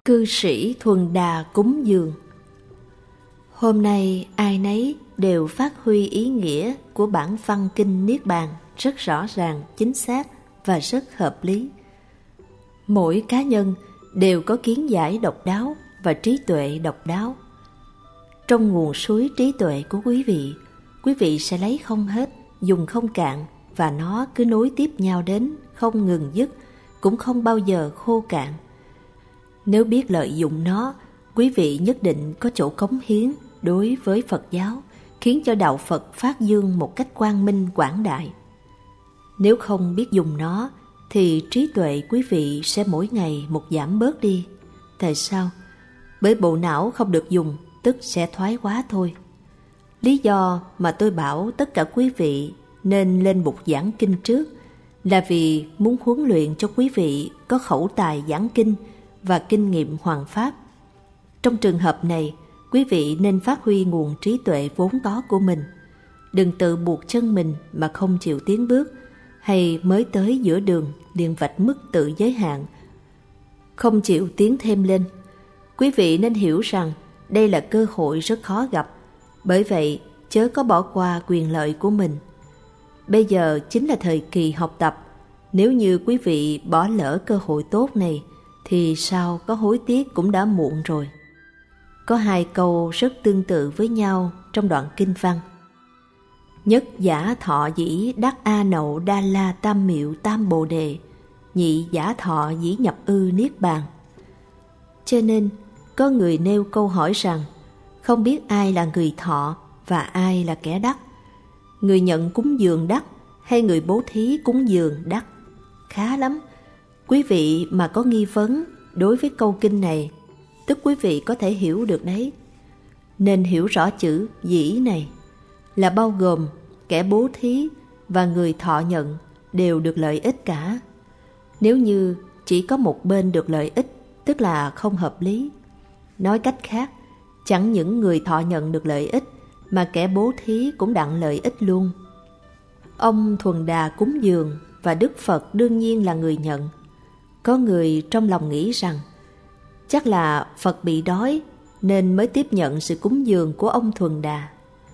Cư sĩ Thuần Đà cúng dường. Hôm nay ai nấy đều phát huy ý nghĩa của bản văn kinh Niết Bàn rất rõ ràng, chính xác và rất hợp lý. Mỗi cá nhân đều có kiến giải độc đáo và trí tuệ độc đáo. Trong nguồn suối trí tuệ của quý vị sẽ lấy không hết, dùng không cạn, và nó cứ nối tiếp nhau đến, không ngừng dứt, cũng không bao giờ khô cạn. Nếu biết lợi dụng nó, quý vị nhất định có chỗ cống hiến đối với Phật giáo, khiến cho đạo Phật phát dương một cách quang minh quảng đại. Nếu không biết dùng nó, thì trí tuệ quý vị sẽ mỗi ngày một giảm bớt đi. Tại sao? Bởi bộ não không được dùng, tức sẽ thoái hóa thôi. Lý do mà tôi bảo tất cả quý vị nên lên bục giảng kinh trước là vì muốn huấn luyện cho quý vị có khẩu tài giảng kinh và kinh nghiệm hoằng pháp. Trong trường hợp này, quý vị nên phát huy nguồn trí tuệ vốn có của mình. Đừng tự buộc chân mình mà không chịu tiến bước, hay mới tới giữa đường liền vạch mức tự giới hạn, không chịu tiến thêm lên. Quý vị nên hiểu rằng đây là cơ hội rất khó gặp, bởi vậy chớ có bỏ qua quyền lợi của mình. Bây giờ chính là thời kỳ học tập. Nếu như quý vị bỏ lỡ cơ hội tốt này, thì sau có hối tiếc cũng đã muộn rồi. Có hai câu rất tương tự với nhau trong đoạn kinh văn. Nhất giả thọ dĩ đắc a nậu đa la tam miệu tam bồ đề, nhị giả thọ dĩ nhập ư niết bàn. Cho nên có người nêu câu hỏi rằng không biết ai là người thọ và ai là kẻ đắc, người nhận cúng dường đắc hay người bố thí cúng dường đắc. Khá lắm. Quý vị mà có nghi vấn đối với câu kinh này, tức quý vị có thể hiểu được đấy. Nên hiểu rõ chữ dĩ này là bao gồm kẻ bố thí và người thọ nhận đều được lợi ích cả. Nếu như chỉ có một bên được lợi ích, tức là không hợp lý. Nói cách khác, chẳng những người thọ nhận được lợi ích, mà kẻ bố thí cũng đặng lợi ích luôn. Ông Thuần Đà cúng dường và Đức Phật đương nhiên là người nhận. Có người trong lòng nghĩ rằng chắc là Phật bị đói nên mới tiếp nhận sự cúng dường của ông Thuần Đà.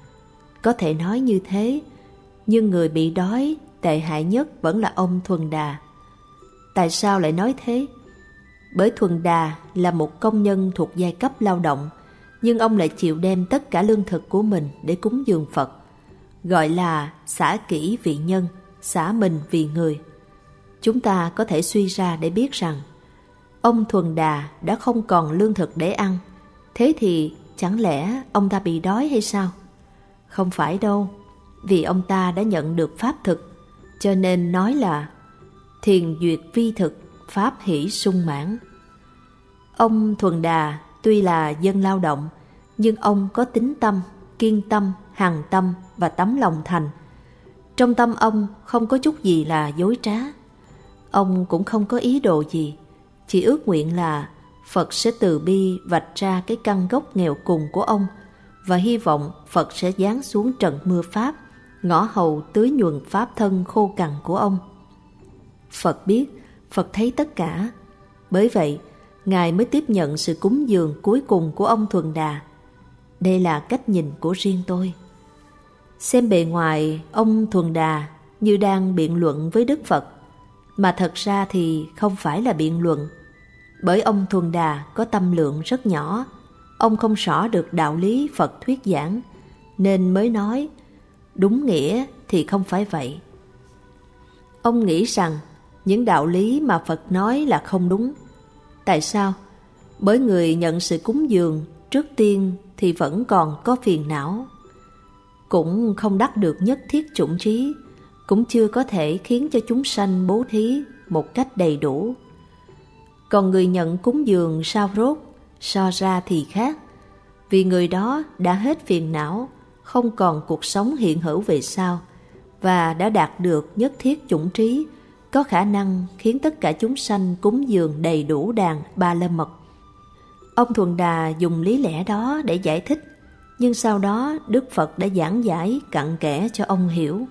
Có thể nói như thế, nhưng người bị đói tệ hại nhất vẫn là ông Thuần Đà. Tại sao lại nói thế? Bởi Thuần Đà là một công nhân thuộc giai cấp lao động, nhưng ông lại chịu đem tất cả lương thực của mình để cúng dường Phật, gọi là xả kỹ vì nhân, xả mình vì người. Chúng ta có thể suy ra để biết rằng ông Thuần Đà đã không còn lương thực để ăn. Thế thì chẳng lẽ ông ta bị đói hay sao? Không phải đâu, vì ông ta đã nhận được pháp thực, cho nên nói là thiền duyệt vi thực, pháp hỷ sung mãn. Ông Thuần Đà tuy là dân lao động, nhưng ông có tín tâm, kiên tâm, hằng tâm và tấm lòng thành. Trong tâm ông không có chút gì là dối trá. Ông cũng không có ý đồ gì, chỉ ước nguyện là Phật sẽ từ bi vạch ra cái căn gốc nghèo cùng của ông, và hy vọng Phật sẽ giáng xuống trận mưa pháp, ngõ hầu tưới nhuần pháp thân khô cằn của ông. Phật biết, Phật thấy tất cả. Bởi vậy, Ngài mới tiếp nhận sự cúng dường cuối cùng của ông Thuần Đà. Đây là cách nhìn của riêng tôi. Xem bề ngoài, ông Thuần Đà như đang biện luận với Đức Phật, mà thật ra thì không phải là biện luận. Bởi ông Thuần Đà có tâm lượng rất nhỏ, ông không rõ được đạo lý Phật thuyết giảng, nên mới nói đúng nghĩa thì không phải vậy. Ông nghĩ rằng những đạo lý mà Phật nói là không đúng. Tại sao? Bởi người nhận sự cúng dường trước tiên thì vẫn còn có phiền não, cũng không đắc được nhất thiết chủng trí, cũng chưa có thể khiến cho chúng sanh bố thí một cách đầy đủ. Còn người nhận cúng dường sao rốt, so ra thì khác, vì người đó đã hết phiền não, không còn cuộc sống hiện hữu về sau, và đã đạt được nhất thiết chủng trí, có khả năng khiến tất cả chúng sanh cúng dường đầy đủ đàn ba la mật. Ông Thuần Đà dùng lý lẽ đó để giải thích, nhưng sau đó Đức Phật đã giảng giải cặn kẽ cho ông hiểu.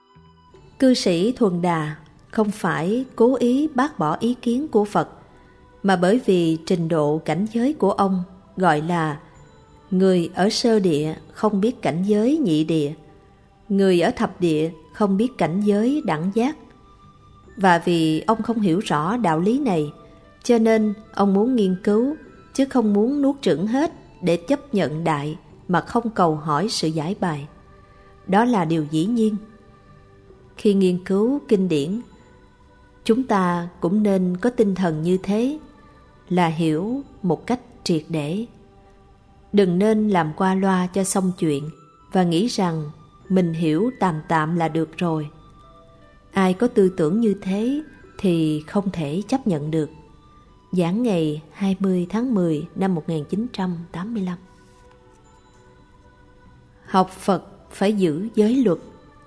Cư sĩ Thuần Đà không phải cố ý bác bỏ ý kiến của Phật, mà bởi vì trình độ cảnh giới của ông gọi là người ở sơ địa không biết cảnh giới nhị địa, người ở thập địa không biết cảnh giới đẳng giác. Và vì ông không hiểu rõ đạo lý này, cho nên ông muốn nghiên cứu, chứ không muốn nuốt chửng hết để chấp nhận đại mà không cầu hỏi sự giải bài. Đó là điều dĩ nhiên. Khi nghiên cứu kinh điển, chúng ta cũng nên có tinh thần như thế, là hiểu một cách triệt để. Đừng nên làm qua loa cho xong chuyện và nghĩ rằng mình hiểu tạm tạm là được rồi. Ai có tư tưởng như thế thì không thể chấp nhận được. Giảng ngày 20 tháng 10 năm 1985. Học Phật phải giữ giới luật.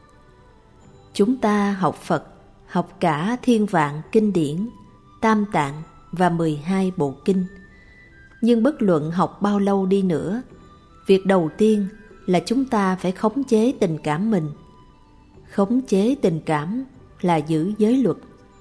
Chúng ta học Phật, học cả thiên vạn kinh điển, tam tạng và 12 bộ kinh. Nhưng bất luận học bao lâu đi nữa, việc đầu tiên là chúng ta phải khống chế tình cảm mình. Khống chế tình cảm là giữ giới luật.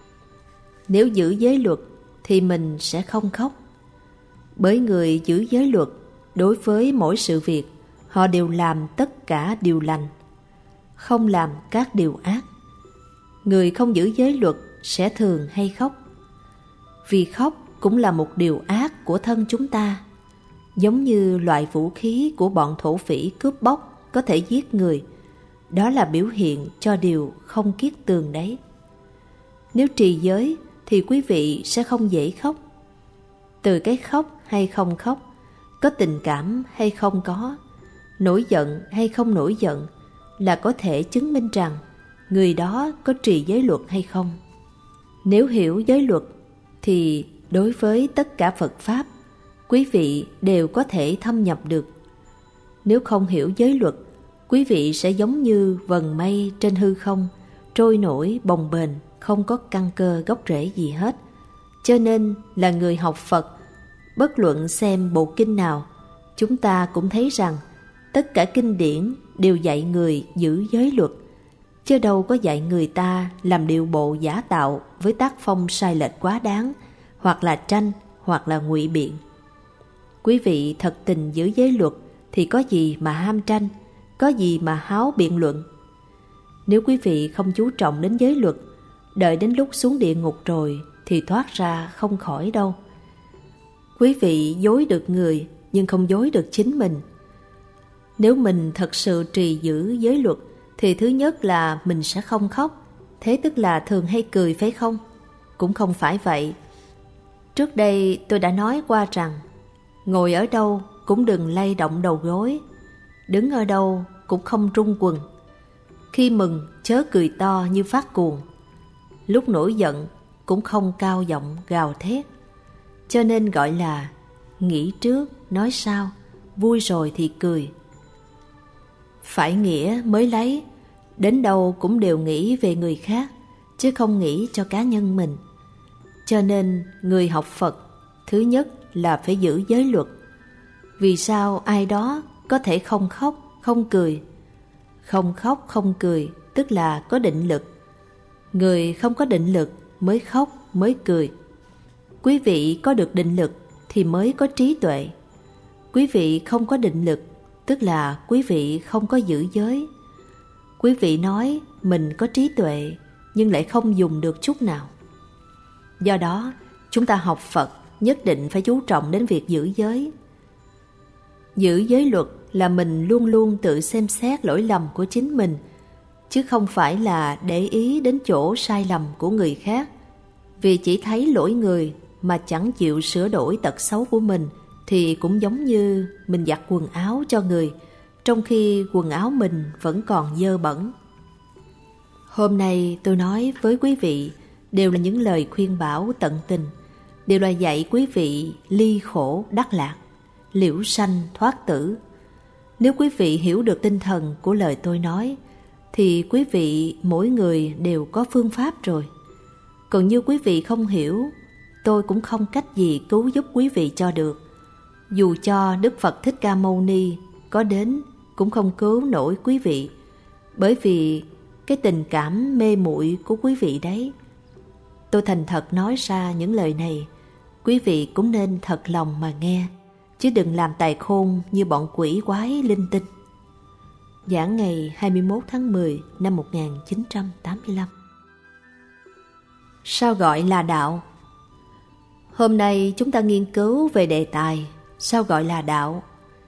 Nếu giữ giới luật thì mình sẽ không khóc. Bởi người giữ giới luật, đối với mỗi sự việc, họ đều làm tất cả điều lành, không làm các điều ác. Người không giữ giới luật sẽ thường hay khóc. Vì khóc cũng là một điều ác của thân chúng ta, giống như loại vũ khí của bọn thổ phỉ cướp bóc có thể giết người. Đó là biểu hiện cho điều không kiết tường đấy. Nếu trì giới thì quý vị sẽ không dễ khóc. Từ cái khóc hay không khóc, có tình cảm hay không có, nổi giận hay không nổi giận, là có thể chứng minh rằng người đó có trì giới luật hay không. Nếu hiểu giới luật thì đối với tất cả Phật Pháp, quý vị đều có thể thâm nhập được. Nếu không hiểu giới luật, quý vị sẽ giống như vầng mây trên hư không, trôi nổi bồng bềnh, không có căn cơ gốc rễ gì hết. Cho nên là người học Phật, bất luận xem bộ kinh nào, chúng ta cũng thấy rằng tất cả kinh điển đều dạy người giữ giới luật, chứ đâu có dạy người ta làm điệu bộ giả tạo với tác phong sai lệch quá đáng, hoặc là tranh, hoặc là ngụy biện. Quý vị thật tình giữ giới luật thì có gì mà ham tranh, có gì mà háo biện luận. Nếu quý vị không chú trọng đến giới luật, đợi đến lúc xuống địa ngục rồi thì thoát ra không khỏi đâu. Quý vị dối được người nhưng không dối được chính mình. Nếu mình thật sự trì giữ giới luật thì thứ nhất là mình sẽ không khóc. Thế tức là thường hay cười phải không? Cũng không phải vậy. Trước đây tôi đã nói qua rằng ngồi ở đâu cũng đừng lay động đầu gối, đứng ở đâu cũng không rung quần. Khi mừng chớ cười to như phát cuồng, lúc nổi giận cũng không cao giọng gào thét. Cho nên gọi là nghĩ trước nói sau, vui rồi thì cười. Phải nghĩa mới lấy, đến đâu cũng đều nghĩ về người khác, chứ không nghĩ cho cá nhân mình. Cho nên người học Phật, thứ nhất là phải giữ giới luật. Vì sao ai đó có thể không khóc, không cười? Không khóc, không cười, tức là có định lực. Người không có định lực mới khóc, mới cười. Quý vị có được định lực thì mới có trí tuệ. Quý vị không có định lực, tức là quý vị không có giữ giới. Quý vị nói mình có trí tuệ, nhưng lại không dùng được chút nào. Do đó, chúng ta học Phật nhất định phải chú trọng đến việc giữ giới. Giữ giới luật là mình luôn luôn tự xem xét lỗi lầm của chính mình, chứ không phải là để ý đến chỗ sai lầm của người khác. Vì chỉ thấy lỗi người mà chẳng chịu sửa đổi tật xấu của mình thì cũng giống như mình giặt quần áo cho người, trong khi quần áo mình vẫn còn dơ bẩn. Hôm nay tôi nói với quý vị đều là những lời khuyên bảo tận tình, đều là dạy quý vị ly khổ đắc lạc, liễu sanh thoát tử. Nếu quý vị hiểu được tinh thần của lời tôi nói, thì quý vị mỗi người đều có phương pháp rồi. Còn như quý vị không hiểu, tôi cũng không cách gì cứu giúp quý vị cho được. Dù cho Đức Phật Thích Ca Mâu Ni có đến cũng không cứu nổi quý vị, bởi vì cái tình cảm mê muội của quý vị đấy. Tôi thành thật nói ra những lời này quý vị cũng nên thật lòng mà nghe, chứ đừng làm tài khôn như bọn quỷ quái linh tinh. Giảng ngày 21 tháng 10 năm 1985. Sao gọi là đạo? Hôm nay chúng ta nghiên cứu về đề tài sao gọi là đạo.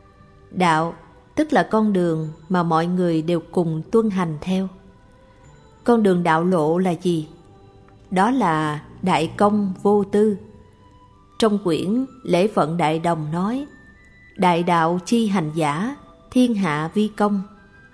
Đạo tức là con đường mà mọi người đều cùng tuân hành theo. Con đường đạo lộ là gì? Đó là đại công vô tư. Trong quyển Lễ Phận Đại Đồng nói: đại đạo chi hành giả, thiên hạ vi công.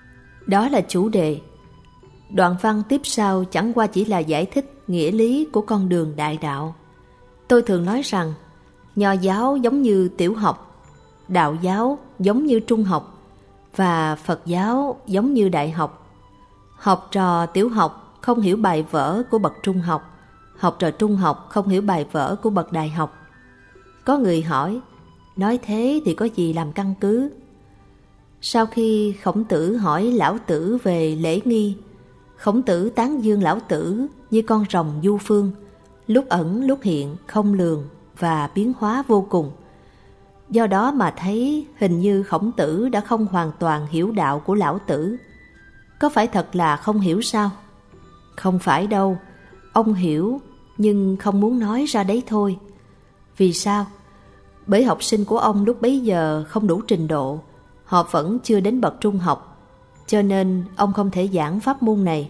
Đó là chủ đề. Đoạn văn tiếp sau chẳng qua chỉ là giải thích nghĩa lý của con đường đại đạo. Tôi thường nói rằng Nho giáo giống như tiểu học, đạo giáo giống như trung học, và Phật giáo giống như đại học. Học trò tiểu học không hiểu bài vở của bậc trung học, học trò trung học không hiểu bài vở của bậc đại học. Có người hỏi, nói thế thì có gì làm căn cứ? Sau khi Khổng Tử hỏi Lão Tử về lễ nghi, Khổng Tử tán dương Lão Tử như con rồng du phương, lúc ẩn lúc hiện, không lường và biến hóa vô cùng. Do đó mà thấy hình như Khổng Tử đã không hoàn toàn hiểu đạo của Lão Tử. Có phải thật là không hiểu sao? Không phải đâu, ông hiểu nhưng không muốn nói ra đấy thôi. Vì sao? Bởi học sinh của ông lúc bấy giờ không đủ trình độ, họ vẫn chưa đến bậc trung học, cho nên ông không thể giảng pháp môn này.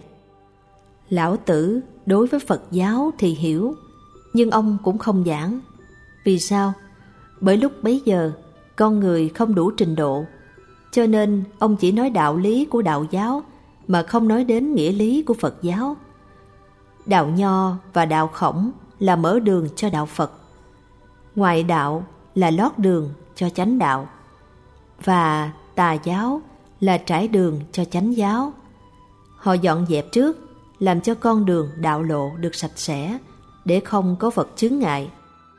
Lão Tử đối với Phật giáo thì hiểu, nhưng ông cũng không giảng. Vì sao? Bởi lúc bấy giờ con người không đủ trình độ, cho nên ông chỉ nói đạo lý của đạo giáo mà không nói đến nghĩa lý của Phật giáo. Đạo Nho và đạo Khổng là mở đường cho đạo Phật, ngoại đạo là lót đường cho chánh đạo, và tà giáo là trải đường cho chánh giáo. Họ dọn dẹp trước, làm cho con đường đạo lộ được sạch sẽ, để không có vật chướng ngại.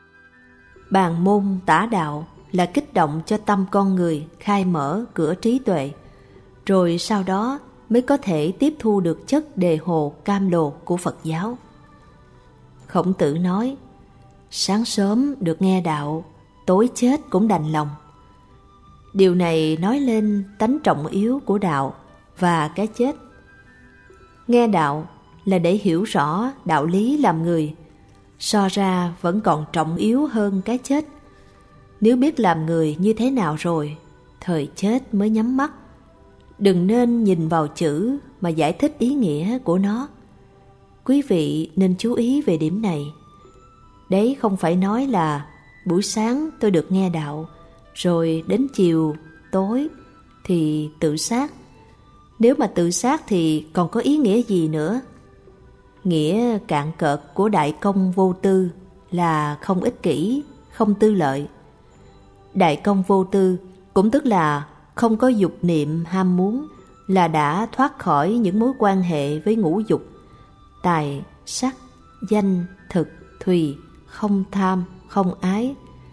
Bàn môn tả đạo là kích động cho tâm con người khai mở cửa trí tuệ, rồi sau đó mới có thể tiếp thu được chất đề hồ cam lồ của Phật giáo. Khổng Tử nói, sáng sớm được nghe đạo, tối chết cũng đành lòng. Điều này nói lên tánh trọng yếu của đạo và cái chết. Nghe đạo là để hiểu rõ đạo lý làm người, so ra vẫn còn trọng yếu hơn cái chết. Nếu biết làm người như thế nào rồi, thời chết mới nhắm mắt. Đừng nên nhìn vào chữ mà giải thích ý nghĩa của nó. Quý vị nên chú ý về điểm này. Đấy không phải nói là buổi sáng tôi được nghe đạo, rồi đến chiều, tối thì tự sát. Nếu mà tự sát thì còn có ý nghĩa gì nữa? Nghĩa cạn cợt của đại công vô tư là không ích kỷ, không tư lợi. Đại công vô tư cũng tức là không có dục niệm ham muốn, là đã thoát khỏi những mối quan hệ với ngũ dục, tài, sắc, danh, thực, thùy, không tham, không ái.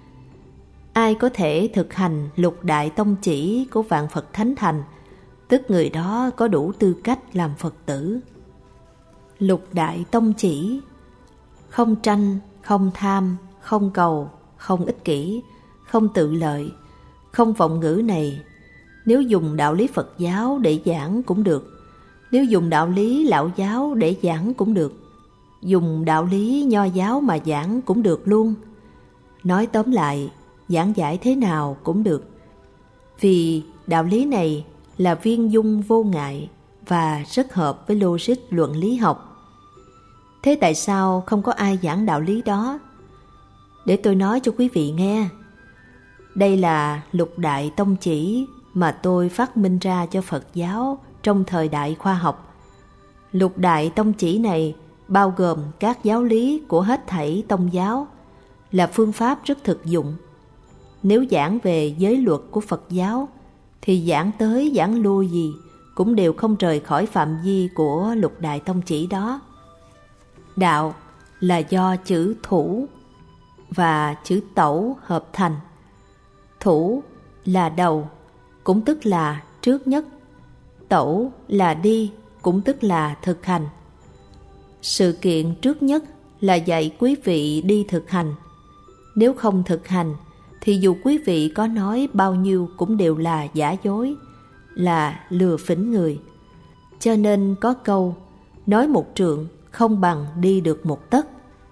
Ai có thể thực hành lục đại tông chỉ của vạn Phật Thánh Thành, tức người đó có đủ tư cách làm Phật tử. Lục đại tông chỉ: không tranh, không tham, không cầu, không ích kỷ, không tự lợi, không vọng ngữ này, nếu dùng đạo lý Phật giáo để giảng cũng được, nếu dùng đạo lý Lão giáo để giảng cũng được, dùng đạo lý Nho giáo mà giảng cũng được luôn. Nói tóm lại, giảng giải thế nào cũng được, vì đạo lý này là viên dung vô ngại và rất hợp với logic luận lý học. Thế tại sao không có ai giảng đạo lý đó? Để tôi nói cho quý vị nghe. Đây là lục đại tông chỉ mà tôi phát minh ra cho Phật giáo trong thời đại khoa học. Lục đại tông chỉ này bao gồm các giáo lý của hết thảy tông giáo, là phương pháp rất thực dụng. Nếu giảng về giới luật của Phật giáo thì giảng tới giảng lui gì cũng đều không rời khỏi phạm vi của lục đại tông chỉ đó. Đạo là do chữ thủ và chữ tẩu hợp thành. Thủ là đầu, cũng tức là trước nhất. Tẩu là đi, cũng tức là thực hành. Sự kiện trước nhất là dạy quý vị đi thực hành. Nếu không thực hành thì dù quý vị có nói bao nhiêu cũng đều là giả dối, là lừa phỉnh người. Cho nên có câu nói một trượng không bằng đi được một tấc.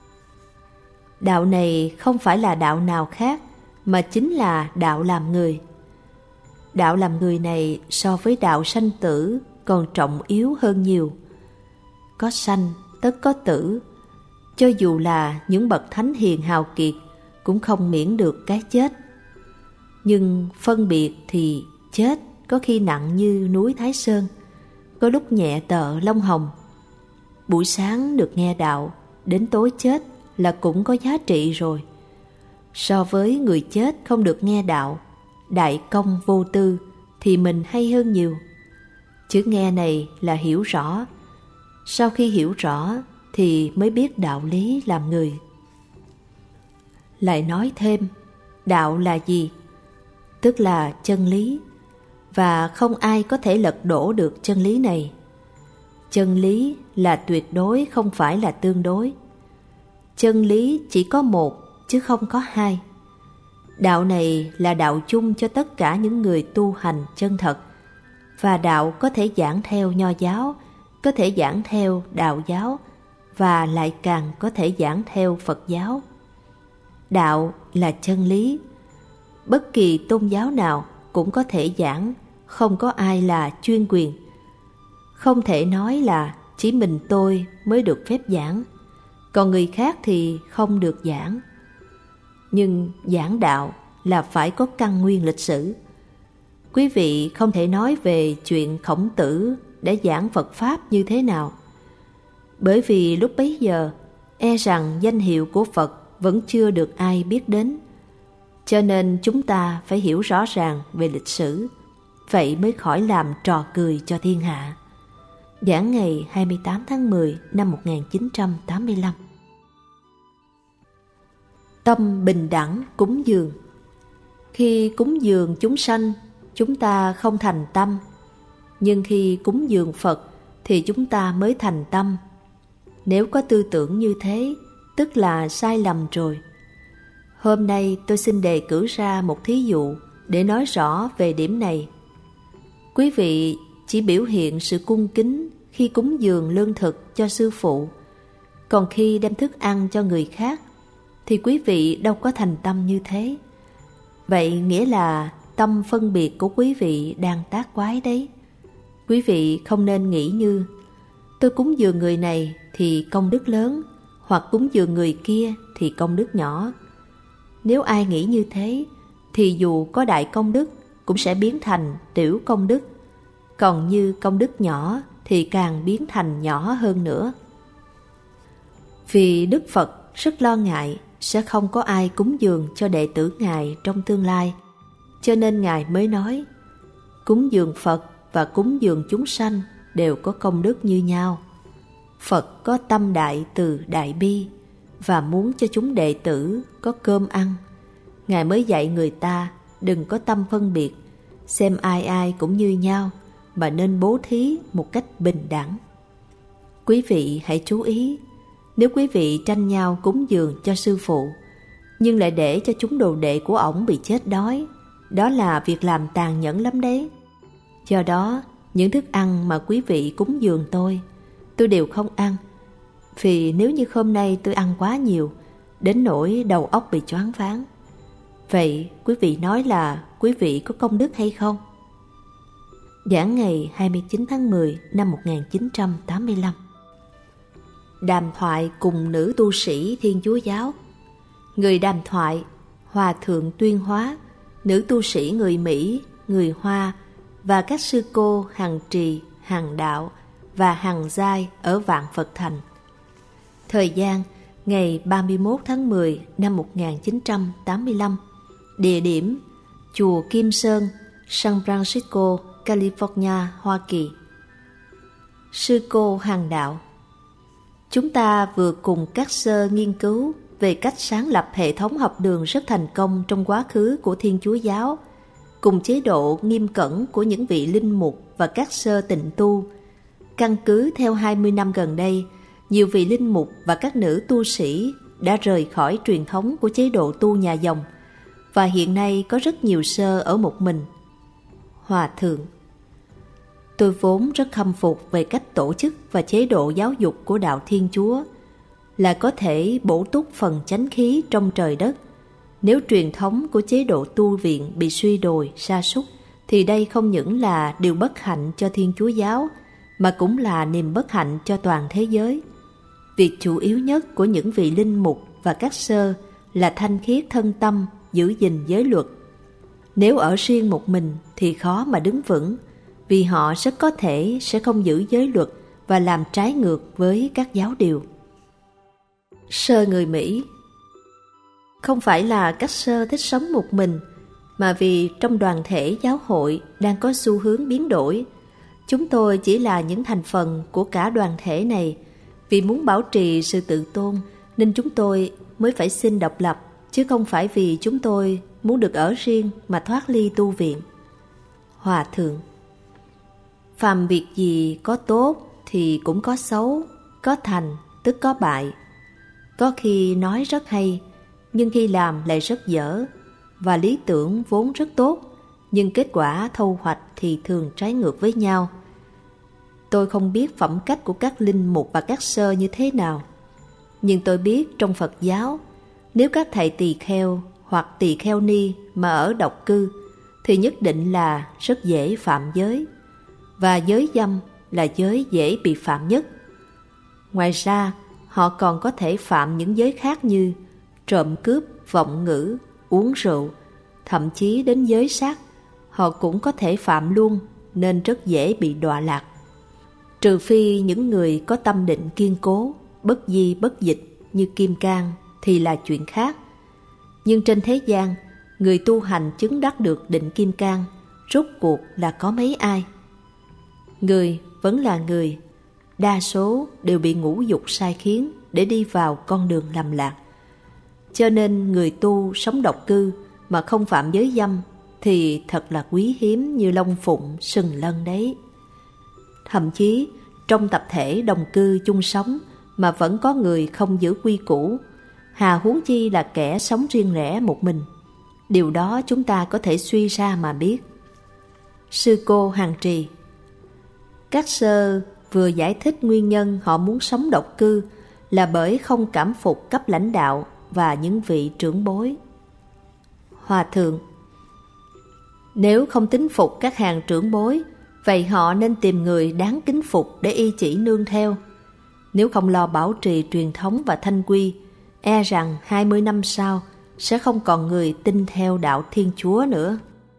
Đạo này không phải là đạo nào khác mà chính là đạo làm người. Đạo làm người này so với đạo sanh tử còn trọng yếu hơn nhiều. Có sanh tất có tử. Cho dù là những bậc thánh hiền hào kiệt cũng không miễn được cái chết. Nhưng phân biệt thì chết có khi nặng như núi Thái Sơn, có lúc nhẹ tợ lông hồng. Buổi sáng được nghe đạo, đến tối chết là cũng có giá trị rồi. So với người chết không được nghe đạo, đại công vô tư, thì mình hay hơn nhiều. Chữ nghe này là hiểu rõ. Sau khi hiểu rõ thì mới biết đạo lý làm người. Lại nói thêm, đạo là gì? Tức là chân lý, và không ai có thể lật đổ được chân lý này. Chân lý là tuyệt đối, không phải là tương đối. Chân lý chỉ có một chứ không có hai. Đạo này là đạo chung cho tất cả những người tu hành chân thật, và đạo có thể giảng theo Nho giáo, có thể giảng theo Đạo giáo, và lại càng có thể giảng theo Phật giáo. Đạo là chân lý. Bất kỳ tôn giáo nào cũng có thể giảng, không có ai là chuyên quyền. Không thể nói là chỉ mình tôi mới được phép giảng, còn người khác thì không được giảng. Nhưng giảng đạo là phải có căn nguyên lịch sử. Quý vị không thể nói về chuyện Khổng Tử để giảng Phật Pháp như thế nào, bởi vì lúc bấy giờ e rằng danh hiệu của Phật vẫn chưa được ai biết đến. Cho nên chúng ta phải hiểu rõ ràng về lịch sử, vậy mới khỏi làm trò cười cho thiên hạ. Giảng ngày 28 tháng 10 năm 1985. Tâm bình đẳng cúng dường. Khi cúng dường chúng sanh, chúng ta không thành tâm, nhưng khi cúng dường Phật thì chúng ta mới thành tâm. Nếu có tư tưởng như thế, tức là sai lầm rồi. Hôm nay tôi xin đề cử ra một thí dụ để nói rõ về điểm này. Quý vị chỉ biểu hiện sự cung kính khi cúng dường lương thực cho sư phụ, còn khi đem thức ăn cho người khác thì quý vị đâu có thành tâm như thế. Vậy nghĩa là tâm phân biệt của quý vị đang tác quái đấy. Quý vị không nên nghĩ như tôi cúng dường người này thì công đức lớn, hoặc cúng dường người kia thì công đức nhỏ. Nếu ai nghĩ như thế thì dù có đại công đức cũng sẽ biến thành tiểu công đức, còn như công đức nhỏ thì càng biến thành nhỏ hơn nữa. Vì Đức Phật rất lo ngại sẽ không có ai cúng dường cho đệ tử Ngài trong tương lai, cho nên Ngài mới nói cúng dường Phật và cúng dường chúng sanh đều có công đức như nhau. Phật có tâm đại từ đại bi và muốn cho chúng đệ tử có cơm ăn. Ngài mới dạy người ta đừng có tâm phân biệt, xem ai ai cũng như nhau, mà nên bố thí một cách bình đẳng. Quý vị hãy chú ý, nếu quý vị tranh nhau cúng dường cho sư phụ, nhưng lại để cho chúng đồ đệ của ổng bị chết đói, đó là việc làm tàn nhẫn lắm đấy. Do đó, những thức ăn mà quý vị cúng dường tôi đều không ăn. Vì nếu như hôm nay tôi ăn quá nhiều, đến nỗi đầu óc bị choáng váng. Vậy quý vị nói là quý vị có công đức hay không? Giảng ngày 29 tháng 10 năm 1985. Đàm thoại cùng nữ tu sĩ Thiên Chúa giáo. Người đàm thoại, Hòa thượng Tuyên Hóa, nữ tu sĩ người Mỹ, người Hoa và các sư cô Hằng Trì, Hằng Đạo và Hằng Giai ở Vạn Phật Thành. Thời gian ngày 31 tháng 10 năm 1985. Địa điểm Chùa Kim Sơn, San Francisco, California, Hoa Kỳ. Sư cô Hằng Đạo: chúng ta vừa cùng các sơ nghiên cứu về cách sáng lập hệ thống học đường rất thành công trong quá khứ của Thiên Chúa giáo, cùng chế độ nghiêm cẩn của những vị linh mục và các sơ tịnh tu. Căn cứ theo 20 năm gần đây, nhiều vị linh mục và các nữ tu sĩ đã rời khỏi truyền thống của chế độ tu nhà dòng, và hiện nay có rất nhiều sơ ở một mình. Hòa thượng: tôi vốn rất khâm phục về cách tổ chức và chế độ giáo dục của đạo Thiên Chúa, là có thể bổ túc phần chánh khí trong trời đất. Nếu truyền thống của chế độ tu viện bị suy đồi, sa sút, thì đây không những là điều bất hạnh cho Thiên Chúa giáo, mà cũng là niềm bất hạnh cho toàn thế giới. Việc chủ yếu nhất của những vị linh mục và các sơ là thanh khiết thân tâm, giữ gìn giới luật. Nếu ở riêng một mình thì khó mà đứng vững, vì họ rất có thể sẽ không giữ giới luật và làm trái ngược với các giáo điều. Sơ người Mỹ: không phải là các sơ thích sống một mình, mà vì trong đoàn thể giáo hội đang có xu hướng biến đổi. Chúng tôi chỉ là những thành phần của cả đoàn thể này. Vì muốn bảo trì sự tự tôn nên chúng tôi mới phải xin độc lập, chứ không phải vì chúng tôi muốn được ở riêng mà thoát ly tu viện. Hòa thượng: phàm việc gì có tốt thì cũng có xấu, có thành tức có bại. Có khi nói rất hay, nhưng khi làm lại rất dở, và lý tưởng vốn rất tốt, nhưng kết quả thu hoạch thì thường trái ngược với nhau. Tôi không biết phẩm cách của các linh mục và các sơ như thế nào, nhưng tôi biết trong Phật giáo, nếu các thầy tỳ kheo hoặc tỳ kheo ni mà ở độc cư thì nhất định là rất dễ phạm giới, và giới dâm là giới dễ bị phạm nhất. Ngoài ra, họ còn có thể phạm những giới khác như trộm cướp, vọng ngữ, uống rượu, thậm chí đến giới sát, họ cũng có thể phạm luôn, nên rất dễ bị đọa lạc. Trừ phi những người có tâm định kiên cố, bất di bất dịch như Kim Cang thì là chuyện khác. Nhưng trên thế gian, người tu hành chứng đắc được định Kim Cang rốt cuộc là có mấy ai? Người vẫn là người, đa số đều bị ngũ dục sai khiến để đi vào con đường lầm lạc. Cho nên người tu sống độc cư mà không phạm giới dâm thì thật là quý hiếm như Long Phụng, Sừng Lân đấy. Thậm chí trong tập thể đồng cư chung sống mà vẫn có người không giữ quy củ, hà huống chi là kẻ sống riêng rẽ một mình. Điều đó chúng ta có thể suy ra mà biết. Sư cô Hằng Trì: các sơ vừa giải thích nguyên nhân họ muốn sống độc cư là bởi không cảm phục cấp lãnh đạo và những vị trưởng bối. Hòa thượng: nếu không tín phục các hàng trưởng bối, vậy họ nên tìm người đáng kính phục để y chỉ nương theo. Nếu không lo bảo trì truyền thống và thanh quy, e rằng 20 năm sau sẽ không còn người tin theo đạo Thiên Chúa nữa.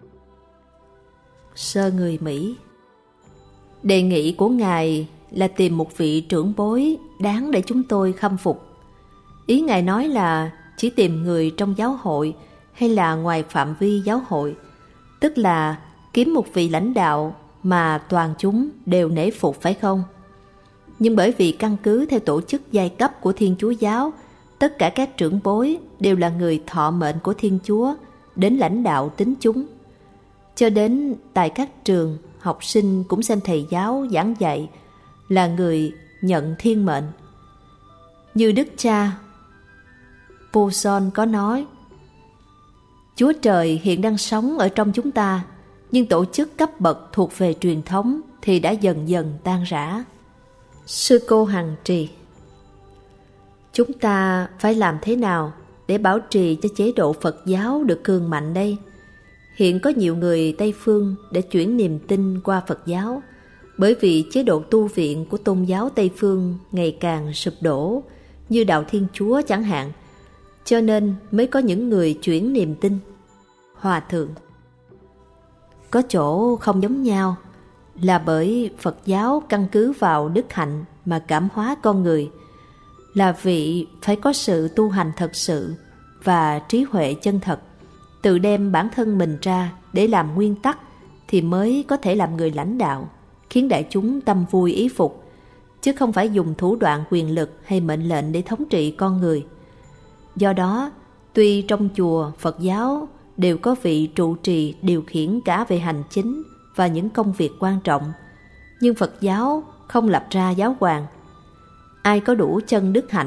Sơ người Mỹ: đề nghị của Ngài là tìm một vị trưởng bối đáng để chúng tôi khâm phục. Ý Ngài nói là chỉ tìm người trong giáo hội hay là ngoài phạm vi giáo hội, tức là kiếm một vị lãnh đạo mà toàn chúng đều nể phục, phải không? Nhưng bởi vì căn cứ theo tổ chức giai cấp của Thiên Chúa giáo, tất cả các trưởng bối đều là người thọ mệnh của Thiên Chúa đến lãnh đạo tín chúng. Cho đến tại các trường, học sinh cũng xem thầy giáo giảng dạy là người nhận thiên mệnh. Như Đức Cha Poson có nói: Chúa Trời hiện đang sống ở trong chúng ta, nhưng tổ chức cấp bậc thuộc về truyền thống thì đã dần dần tan rã. Sư cô Hằng Trì: chúng ta phải làm thế nào để bảo trì cho chế độ Phật giáo được cường mạnh đây? Hiện có nhiều người Tây Phương để chuyển niềm tin qua Phật giáo, bởi vì chế độ tu viện của tôn giáo Tây Phương ngày càng sụp đổ, như đạo Thiên Chúa chẳng hạn, cho nên mới có những người chuyển niềm tin. Hòa thượng: có chỗ không giống nhau là bởi Phật giáo căn cứ vào đức hạnh mà cảm hóa con người, là vị phải có sự tu hành thật sự và trí huệ chân thật, tự đem bản thân mình ra để làm nguyên tắc thì mới có thể làm người lãnh đạo, khiến đại chúng tâm vui ý phục, chứ không phải dùng thủ đoạn quyền lực hay mệnh lệnh để thống trị con người. Do đó, tuy trong chùa Phật giáo đều có vị trụ trì điều khiển cả về hành chính và những công việc quan trọng, nhưng Phật giáo không lập ra giáo hoàng. Ai có đủ chân đức hạnh thì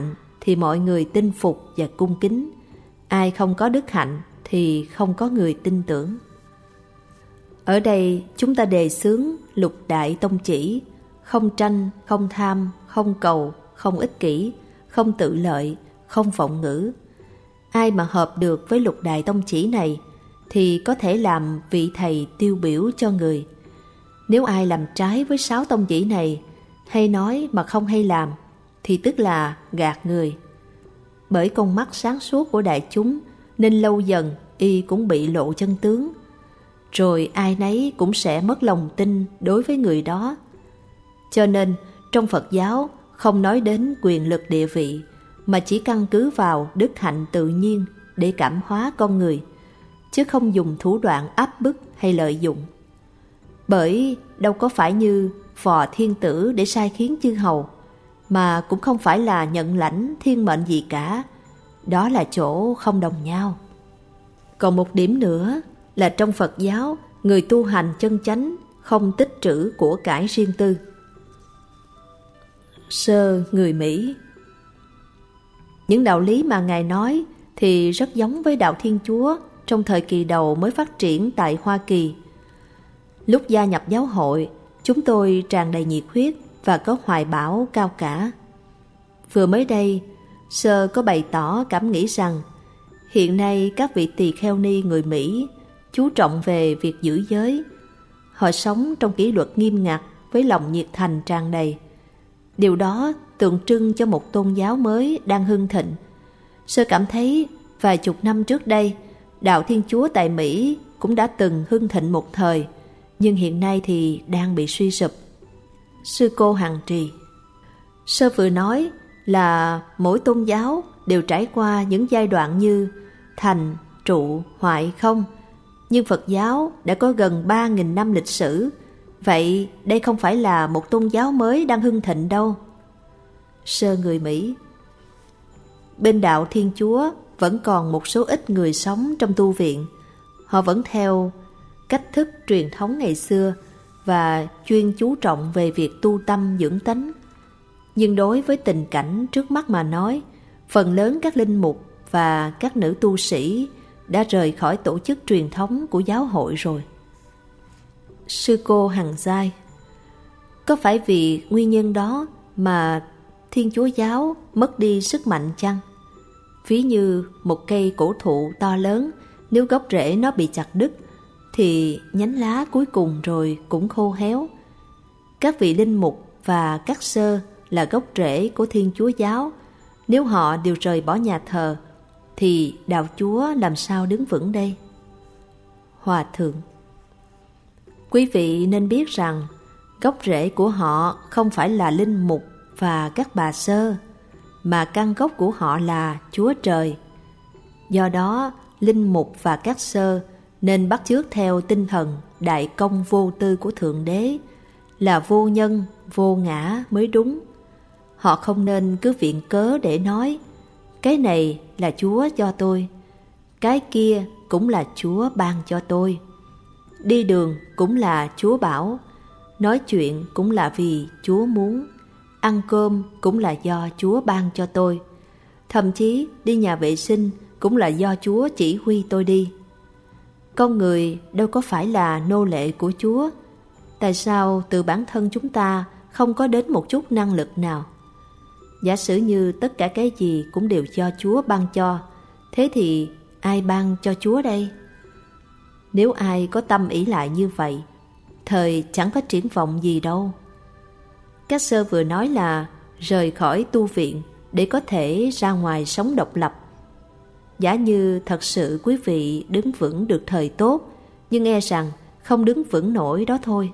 thì mọi người tin phục và cung kính. Ai không có đức hạnh thì không có người tin tưởng. Ở đây chúng ta đề xướng lục đại tông chỉ: không tranh, không tham, không cầu, không ích kỷ, không tự lợi, không vọng ngữ. Ai mà hợp được với lục đại tông chỉ này thì có thể làm vị thầy tiêu biểu cho người. Nếu ai làm trái với 6 tông chỉ này, hay nói mà không hay làm, thì tức là gạt người. Bởi con mắt sáng suốt của đại chúng nên lâu dần y cũng bị lộ chân tướng, rồi ai nấy cũng sẽ mất lòng tin đối với người đó. Cho nên trong Phật giáo không nói đến quyền lực địa vị, mà chỉ căn cứ vào đức hạnh tự nhiên để cảm hóa con người, chứ không dùng thủ đoạn áp bức hay lợi dụng. Bởi đâu có phải như phò thiên tử để sai khiến chư hầu, mà cũng không phải là nhận lãnh thiên mệnh gì cả. Đó là chỗ không đồng nhau. Còn một điểm nữa là trong Phật giáo, người tu hành chân chánh không tích trữ của cải riêng tư. Sơ người Mỹ. Những đạo lý mà Ngài nói thì rất giống với đạo Thiên Chúa trong thời kỳ đầu mới phát triển tại Hoa Kỳ. Lúc gia nhập giáo hội, chúng tôi tràn đầy nhiệt huyết và có hoài bão cao cả. Vừa mới đây, Sơ có bày tỏ cảm nghĩ rằng hiện nay các vị tỳ kheo ni người Mỹ chú trọng về việc giữ giới. Họ sống trong kỷ luật nghiêm ngặt với lòng nhiệt thành tràn đầy. Điều đó tượng trưng cho một tôn giáo mới đang hưng thịnh. Sơ cảm thấy vài chục năm trước đây, đạo Thiên Chúa tại Mỹ cũng đã từng hưng thịnh một thời, nhưng hiện nay thì đang bị suy sụp. Sư cô Hằng Trì. Sơ vừa nói là mỗi tôn giáo đều trải qua những giai đoạn như thành, trụ, hoại, không. Nhưng Phật giáo đã có gần 3.000 năm lịch sử. Vậy đây không phải là một tôn giáo mới đang hưng thịnh đâu. Sơ người Mỹ. Bên đạo Thiên Chúa vẫn còn một số ít người sống trong tu viện. Họ vẫn theo cách thức truyền thống ngày xưa và chuyên chú trọng về việc tu tâm dưỡng tánh. Nhưng đối với tình cảnh trước mắt mà nói, phần lớn các linh mục và các nữ tu sĩ đã rời khỏi tổ chức truyền thống của giáo hội rồi. Sư cô Hằng Giai. Có phải vì nguyên nhân đó mà Thiên Chúa giáo mất đi sức mạnh chăng? Ví như một cây cổ thụ to lớn, nếu gốc rễ nó bị chặt đứt thì nhánh lá cuối cùng rồi cũng khô héo. Các vị linh mục và các sơ là gốc rễ của Thiên Chúa giáo. Nếu họ đều rời bỏ nhà thờ thì đạo Chúa làm sao đứng vững đây? Hòa thượng. Quý vị nên biết rằng gốc rễ của họ không phải là linh mục và các bà sơ, mà căn gốc của họ là Chúa Trời. Do đó, linh mục và các sơ nên bắt chước theo tinh thần đại công vô tư của Thượng Đế, là vô nhân, vô ngã mới đúng. Họ không nên cứ viện cớ để nói cái này là Chúa cho tôi, cái kia cũng là Chúa ban cho tôi. Đi đường cũng là Chúa bảo, nói chuyện cũng là vì Chúa muốn, ăn cơm cũng là do Chúa ban cho tôi. Thậm chí đi nhà vệ sinh cũng là do Chúa chỉ huy tôi đi. Con người đâu có phải là nô lệ của Chúa. Tại sao từ bản thân chúng ta không có đến một chút năng lực nào? Giả sử như tất cả cái gì cũng đều do Chúa ban cho, thế thì ai ban cho Chúa đây? Nếu ai có tâm ỷ lại như vậy, thời chẳng có triển vọng gì đâu. Các sơ vừa nói là rời khỏi tu viện để có thể ra ngoài sống độc lập. Giả như thật sự quý vị đứng vững được thời tốt, nhưng e rằng không đứng vững nổi đó thôi.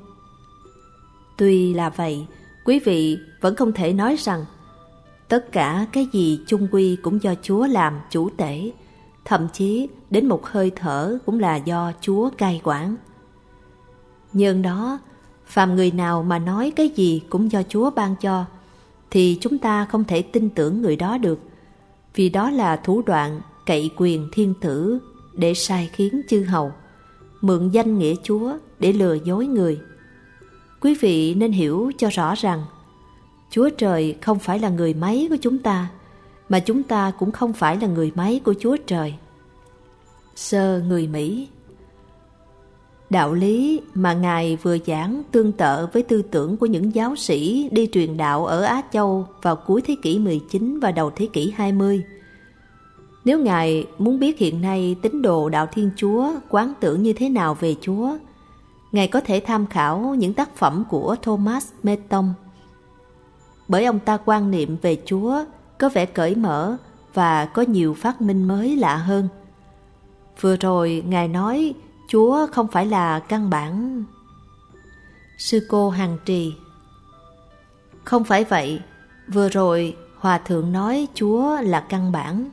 Tuy là vậy, quý vị vẫn không thể nói rằng tất cả cái gì chung quy cũng do Chúa làm chủ tể, thậm chí đến một hơi thở cũng là do Chúa cai quản. Nhân đó, phàm người nào mà nói cái gì cũng do Chúa ban cho, thì chúng ta không thể tin tưởng người đó được, vì đó là thủ đoạn cậy quyền thiên tử để sai khiến chư hầu, mượn danh nghĩa Chúa để lừa dối người. Quý vị nên hiểu cho rõ rằng Chúa Trời không phải là người máy của chúng ta, mà chúng ta cũng không phải là người máy của Chúa Trời. Sơ người Mỹ. Đạo lý mà Ngài vừa giảng tương tự với tư tưởng của những giáo sĩ đi truyền đạo ở Á Châu vào cuối thế kỷ 19 và đầu thế kỷ 20. Nếu Ngài muốn biết hiện nay tín đồ đạo Thiên Chúa quán tưởng như thế nào về Chúa, Ngài có thể tham khảo những tác phẩm của Thomas Merton. Bởi ông ta quan niệm về Chúa có vẻ cởi mở và có nhiều phát minh mới lạ hơn. Vừa rồi Ngài nói Chúa không phải là căn bản. Sư cô Hằng Trì. Không phải vậy, vừa rồi Hòa Thượng nói Chúa là căn bản.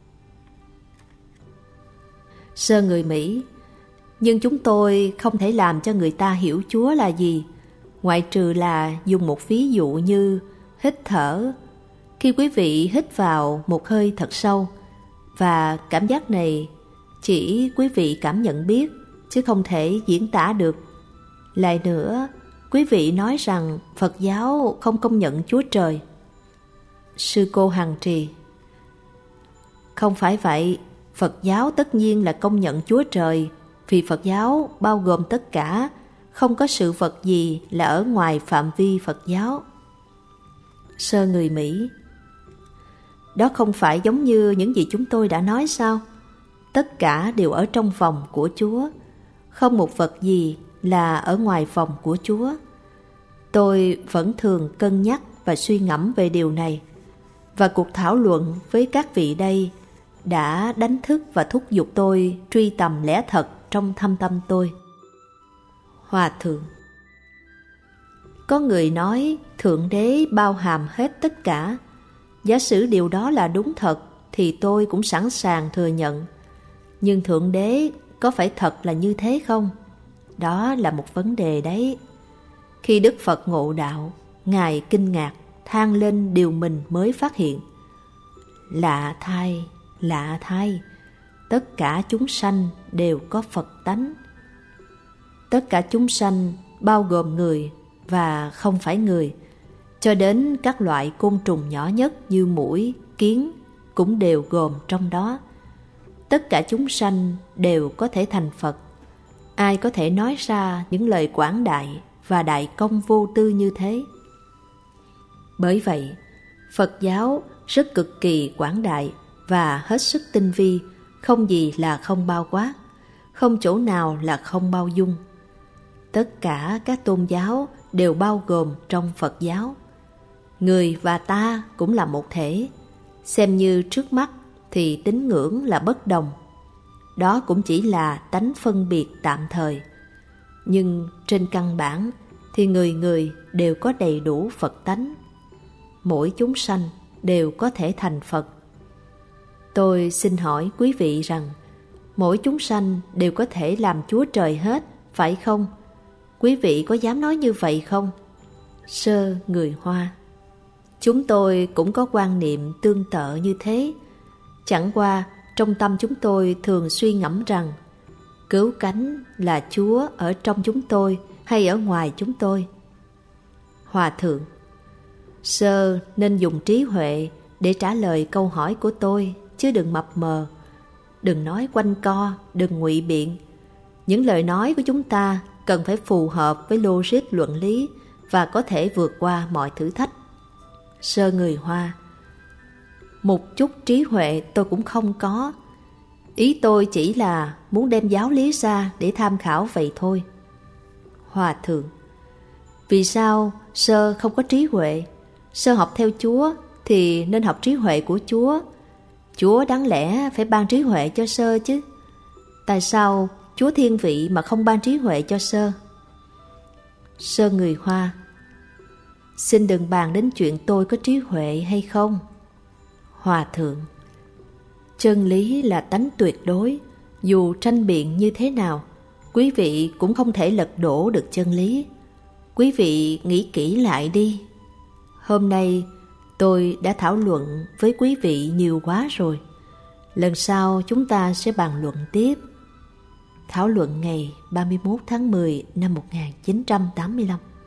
Sơ người Mỹ. Nhưng chúng tôi không thể làm cho người ta hiểu Chúa là gì, ngoại trừ là dùng một ví dụ như hít thở. Khi quý vị hít vào một hơi thật sâu, và cảm giác này chỉ quý vị cảm nhận biết, chứ không thể diễn tả được. Lại nữa, quý vị nói rằng Phật giáo không công nhận Chúa Trời. Sư cô Hằng Trì. Không phải vậy, Phật giáo tất nhiên là công nhận Chúa Trời, vì Phật giáo bao gồm tất cả, không có sự vật gì là ở ngoài phạm vi Phật giáo. Sơ người Mỹ. Đó không phải giống như những gì chúng tôi đã nói sao? Tất cả đều ở trong vòng của Chúa, không một vật gì là ở ngoài vòng của Chúa. Tôi vẫn thường cân nhắc và suy ngẫm về điều này, và cuộc thảo luận với các vị đây đã đánh thức và thúc giục tôi truy tầm lẽ thật trong thâm tâm tôi. Hòa Thượng. Có người nói Thượng Đế bao hàm hết tất cả. Giả sử điều đó là đúng thật thì tôi cũng sẵn sàng thừa nhận. Nhưng Thượng Đế có phải thật là như thế không? Đó là một vấn đề đấy. Khi Đức Phật ngộ đạo, Ngài kinh ngạc, than lên điều mình mới phát hiện. Lạ thay, tất cả chúng sanh đều có Phật tánh. Tất cả chúng sanh bao gồm người và không phải người, cho đến các loại côn trùng nhỏ nhất như muỗi, kiến cũng đều gồm trong đó. Tất cả chúng sanh đều có thể thành Phật. Ai có thể nói ra những lời quảng đại và đại công vô tư như thế? Bởi vậy, Phật giáo rất cực kỳ quảng đại và hết sức tinh vi, không gì là không bao quát, không chỗ nào là không bao dung. Tất cả các tôn giáo đều bao gồm trong Phật giáo. Người và ta cũng là một thể. Xem như trước mắt thì tín ngưỡng là bất đồng. Đó cũng chỉ là tánh phân biệt tạm thời. Nhưng trên căn bản thì người người đều có đầy đủ Phật tánh. Mỗi chúng sanh đều có thể thành Phật. Tôi xin hỏi quý vị rằng mỗi chúng sanh đều có thể làm Chúa Trời hết, phải không? Quý vị có dám nói như vậy không? Sơ người Hoa. Chúng tôi cũng có quan niệm tương tự như thế. Chẳng qua trong tâm chúng tôi thường suy ngẫm rằng cứu cánh là Chúa ở trong chúng tôi hay ở ngoài chúng tôi? Hòa Thượng. Sơ nên dùng trí huệ để trả lời câu hỏi của tôi, chứ đừng mập mờ. Đừng nói quanh co, đừng ngụy biện. Những lời nói của chúng ta cần phải phù hợp với logic luận lý và có thể vượt qua mọi thử thách. Sơ người Hoa. Một chút trí huệ tôi cũng không có. Ý tôi chỉ là muốn đem giáo lý ra để tham khảo vậy thôi. Hòa Thượng. Vì sao Sơ không có trí huệ? Sơ học theo Chúa thì nên học trí huệ của Chúa. Chúa đáng lẽ phải ban trí huệ cho Sơ chứ. Tại sao Chúa thiên vị mà không ban trí huệ cho Sơ? Sơ người Hoa. Xin đừng bàn đến chuyện tôi có trí huệ hay không. Hòa Thượng. Chân lý là tánh tuyệt đối. Dù tranh biện như thế nào, quý vị cũng không thể lật đổ được chân lý. Quý vị nghĩ kỹ lại đi. Hôm nay tôi đã thảo luận với quý vị nhiều quá rồi. Lần sau chúng ta sẽ bàn luận tiếp. Thảo luận ngày 31 tháng 10 năm 1985.